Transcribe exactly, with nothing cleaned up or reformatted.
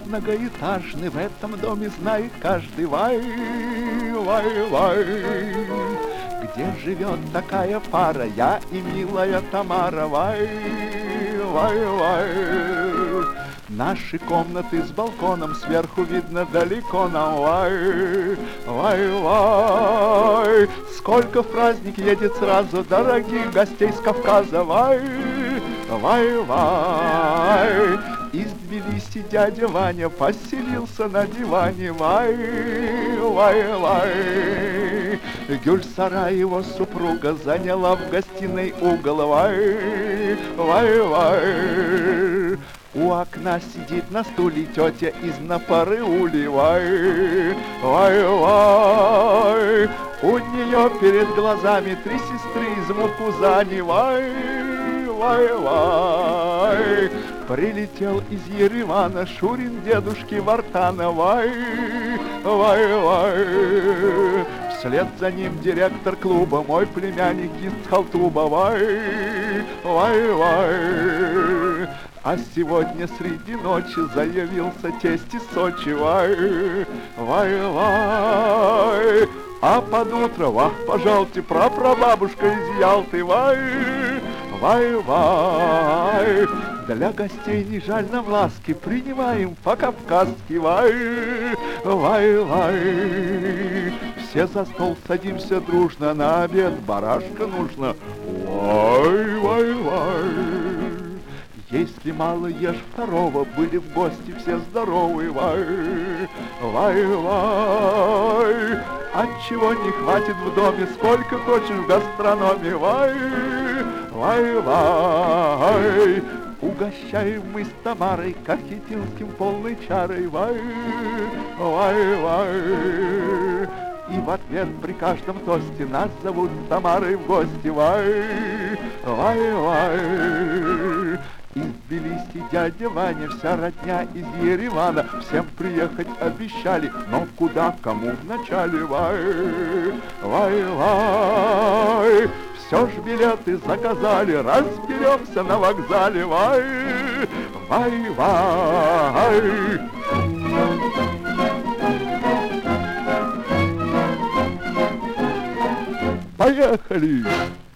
многоэтажный, в этом доме знает каждый. Вай, вай, вай. Где живет такая пара, я и милая Тамара. Вай, вай, вай. Наши комнаты с балконом, сверху видно далеко нам. Вай, вай, вай. Сколько в праздник едет сразу дорогих гостей с Кавказа. Вай, вай, вай. Из Тбилиси дядя Ваня поселился на диване. Вай, вай, вай. Гюльсара, его супруга, заняла в гостиной угол. Вай, вай, вай. У окна сидит на стуле тетя из Напары-Ули. Вай, вай, вай. У нее перед глазами три сестры из Мукузани. Вай, вай, вай. Прилетел из Еревана Шурин дедушки Вартана. Вай, вай, вай. Вслед за ним директор клуба, мой племянник из Халтуба. Вай, вай, вай. А сегодня среди ночи заявился тесть из Сочи. Вай, вай, вай. А под утро, вах, пожалуйте, прапрабабушка из Ялты. Вай, вай, вай. Для гостей не жаль нам ласки, принимаем по-кавказски. Вай, вай, вай. Все за стол садимся дружно, на обед барашка нужно. Вай, вай, вай. Если мало ешь второго, были в гости все здоровы. Вай, вай, вай. Отчего не хватит в доме, сколько хочешь в гастрономе. Вай, вай, вай. Угощаем мы с Тамарой кахетинским полной чарой. Вай, вай, вай. И в ответ при каждом тосте нас зовут Тамарой в гости. Вай, вай, вай. Из Тбилиси дядя Ваня, вся родня из Еревана. Всем приехать обещали, но куда, кому вначале. Вай, вай, вай. Все ж билеты заказали, разберемся на вокзале. Вай, вай, вай. Поехали!